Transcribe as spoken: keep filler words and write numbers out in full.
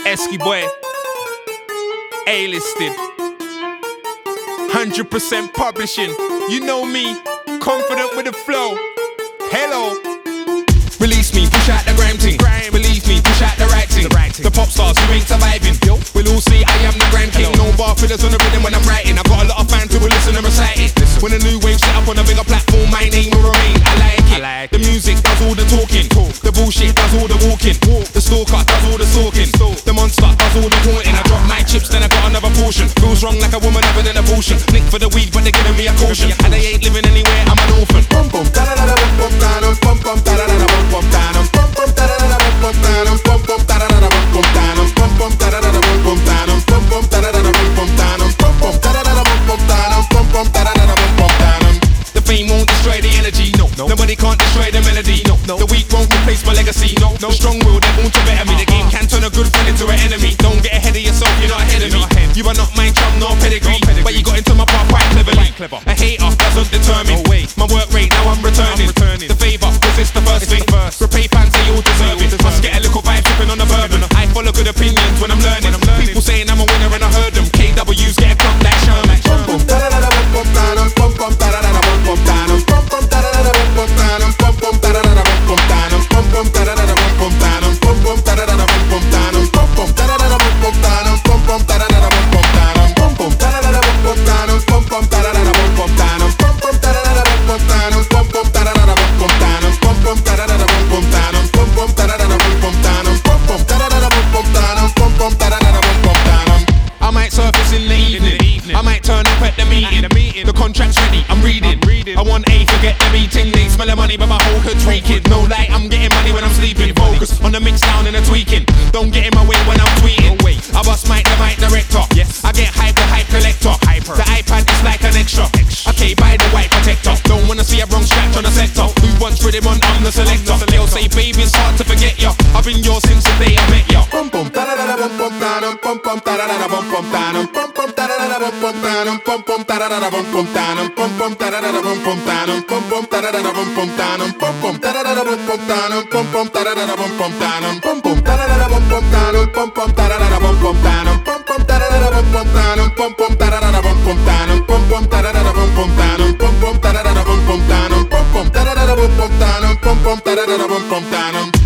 Esky boy, A-listed, one hundred percent publishing. You know me, confident with the flow. Hello. Release me, push out the grime thing. Believe me, push out the right thing. The pop stars who ain't surviving. We'll all see I am the grand king. No bar fillers on the rhythm when I'm writing. I've got a lot of fans who will listen and recite it. When a new wave set up on a bigger platform, my name will remain. I like it. I like the music does all the talking. Talk. The bullshit does all the walking. Walk. The stalker does all the stalking. Stalk. The monster does all the haunting. I drop my chips, then I got another portion. Feels wrong like a woman having an abortion. Nick for the weed, but they're giving me a caution. And they ain't living anywhere, I'm an orphan. Bum bum da da da da bum bum da da bum bum da da da bum bum da da bum bum da da da bum bum da da bum bum da da da bum bum da da bum bum da da da bum bum da da bum bum da da da bum bum da da bum bum da da da bum bum da da bum bum da da da bum bum da da. The fame won't destroy the energy, no. no. Nobody can't destroy the melody, no. no. The weak won't replace my legacy, no. no. The strong will, they're born to better me. The game can turn a good friend into an enemy. Don't get ahead of yourself, you're not ahead of me. You are not my chum, nor pedigree, no pedigree. But you got into my path quite cleverly. Clever. A hater doesn't determine no way. My work rate, now I'm returning, I'm returning. The favour, cause it's the first it's thing the repay fans, they all deserve it. Must get a little vibe sipping on the bourbon. I follow good opinions when I'm learning. When I'm learning. People saying I'm a winner and I heard them. K W's get a club like Sherman. Bum bum da da da da bum bum da da bum bum da da da da bum bum da da bum bum da da da da bum bum da da bum bum da da da da bum bum da da bum bum da da da da bum bum da da bum bum da da da da bum bum da da bum bum da da da da bum bum da da bum bum da da da da bum bum da da bum bum da da da da bum bum da da bum bum da da da da bum bum da da bum bum da da da da bum bum da da bum bum da da da da bum bum da da bum bum da da da da bum bum da da bum bum da da da da bum bum da da bum bum da da da da bum bum da da bum bum da da da da bum bum da da. I might surface in the evening. I might turn up at the meeting. The contract's ready, I'm reading. I want A, forget the meeting. They smell the money, but my whole hood's reeking. No light, I'm getting money when I'm sleeping. Focus on the mix down and the tweaking. Don't get in my way when I'm tweeting. I bust mic, the mic director. Yes, I get hype, the hype collector. The iPad is like an extra. Okay, buy the white protector. Don't wanna see a wrong scratch on the sector. Who wants rhythm on? I'm the selector. They'll say, baby, it's hard to forget ya. I've been yours since the day I met ya. Bum bum da da da da bum bum da da bum bum da da da da bum bum da da bum bum da da da da bum bum da da bum bum da da da da bum bum da da bum bum da da da da bum bum da da bum bum da da da da bum bum da da bum bum da da da da bum bum da da bum bum da da da da bum bum da da bum bum da da da da bum bum da da bum bum da da da da bum bum da da bum bum da da da da bum bum da da bum bum da da da da bum bum da da bum bum da da da da bum bum da da bum bum da da da da bum bum da da bum bum da da da da bum bum da da bum bum da da da da bum bum da da.